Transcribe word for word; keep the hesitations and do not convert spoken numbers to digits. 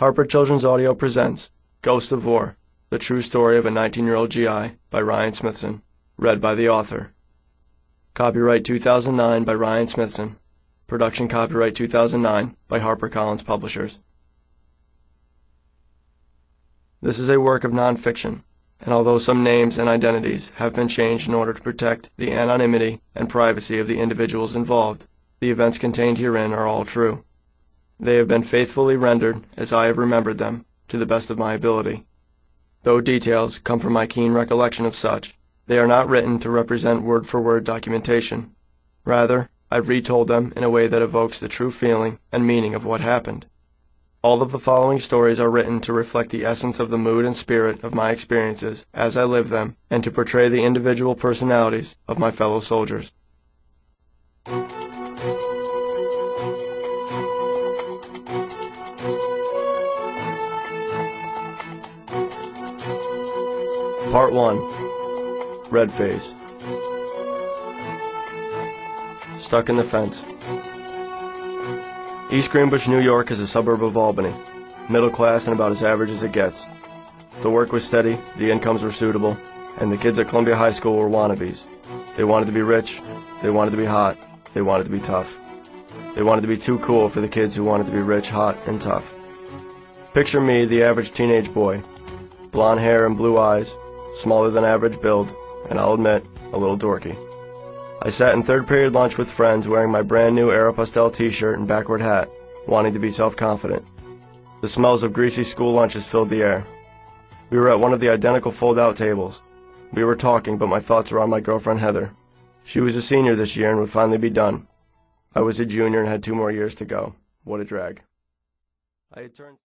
Harper Children's Audio presents Ghost of War, the true story of a nineteen-year-old G I by Ryan Smithson, read by the author. Copyright two thousand nine by Ryan Smithson. Production copyright two thousand nine by HarperCollins Publishers. This is a work of non-fiction, and although some names and identities have been changed in order to protect the anonymity and privacy of the individuals involved, the events contained herein are all true. They have been faithfully rendered as I have remembered them, to the best of my ability. Though details come from my keen recollection of such, they are not written to represent word-for-word documentation. Rather, I've retold them in a way that evokes the true feeling and meaning of what happened. All of the following stories are written to reflect the essence of the mood and spirit of my experiences as I live them, and to portray the individual personalities of my fellow soldiers. Part one. Red Phase. Stuck in the fence. East Greenbush, New York is a suburb of Albany, middle class and about as average as it gets. The work was steady, the incomes were suitable, and the kids at Columbia High School were wannabes. They wanted to be rich, they wanted to be hot, they wanted to be tough. They wanted to be too cool for the kids who wanted to be rich, hot, and tough. Picture me, the average teenage boy. Blonde hair and blue eyes, smaller than average build, and I'll admit, a little dorky. I sat in third period lunch with friends wearing my brand new Aeropostale t-shirt and backward hat, wanting to be self-confident. The smells of greasy school lunches filled the air. We were at one of the identical fold-out tables. We were talking, but my thoughts were on my girlfriend Heather. She was a senior this year and would finally be done. I was a junior and had two more years to go. What a drag. I had turned